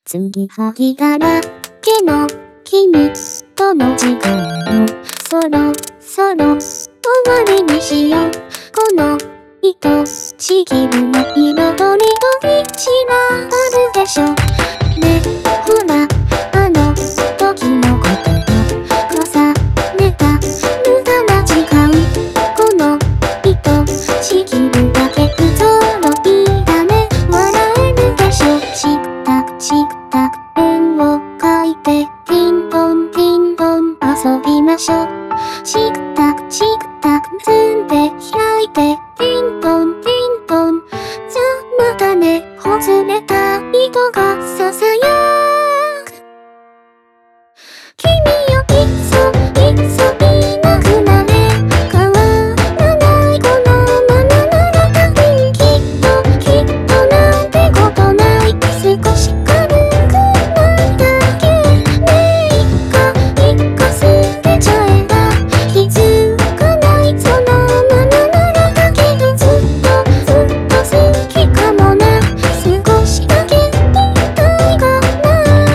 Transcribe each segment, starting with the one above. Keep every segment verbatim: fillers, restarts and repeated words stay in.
継ぎはぎだらけの君との時間をそろそろ終わりにしよう。この愛しきるの彩りと一覧あるでしょ。ね、ほらあの時のことを重ねた無駄な時間。この愛しきるだけ不揃いだね。笑えるでしょ。したした円を描いてピンポンピンポン遊びましょう。したした積んで開いてピンポンピンポン。じゃまたね。ほつれた糸がささやく。君よいっそいっそいなくなれ。変わらないこのままなら多分きっときっとなんてことない。少し軽くないだけね。いっかいっか捨てちゃえば気づかない。そのままならだけどずっとずっと好きかもな。少しだけ言いたいかな。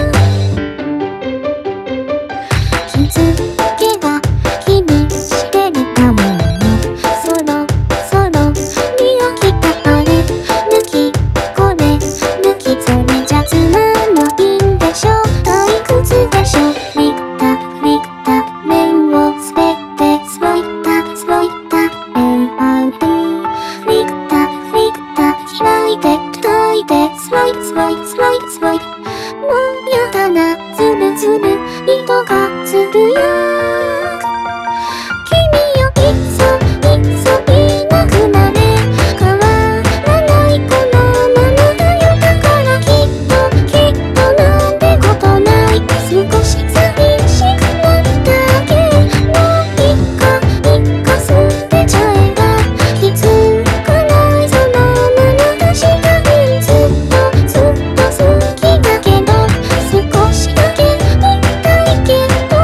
気づけば気にしてるかも。そろそろ見飽きたあれ抜きこれ抜きそれじゃつまんないんでしょ。退屈でしょ。リッタリッタ面をすべてスロイタスロイタ エーアール リッタリッタ開いて叩いてスロイスロイスロイスロイ。もうやだなズルズル糸がつぶやく。君よいっそいっそいなくなれ。変わらないこのままだよ。だからきっときっとなんてことない。少し寂しくなるだけ。もういっかいっか捨てちゃえば気づかない。そのままだした分ずっとずっと好きだけど少しだけ言いたいけど。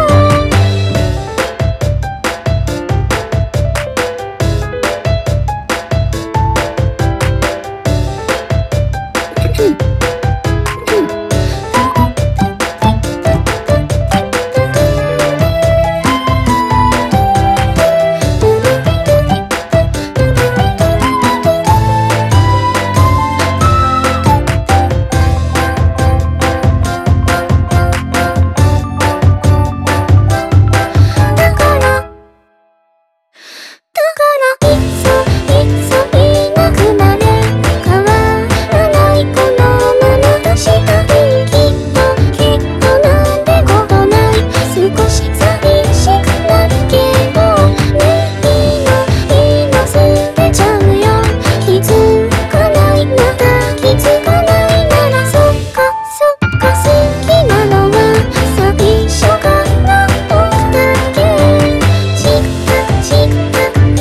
だからいっそいっそいなくなれ。変わらないこのままだした分きっときっとなんてことない。少し寂しくなるけどね。いいのいいの捨てちゃうよ。気づかないまだ気づかないならそっかそっか好きなのは最初から僕だけ。チクタクチクタク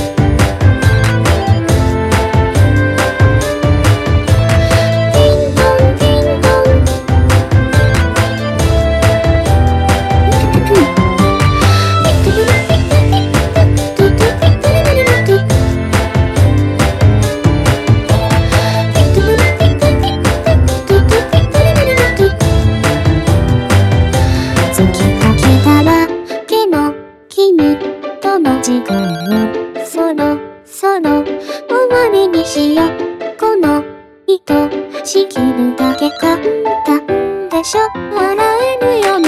ピンポンピンポン。月かけだらけの君との時間をそろそろ終わりにしよう。この愛しきるだけ簡単でしょ。笑えるよね。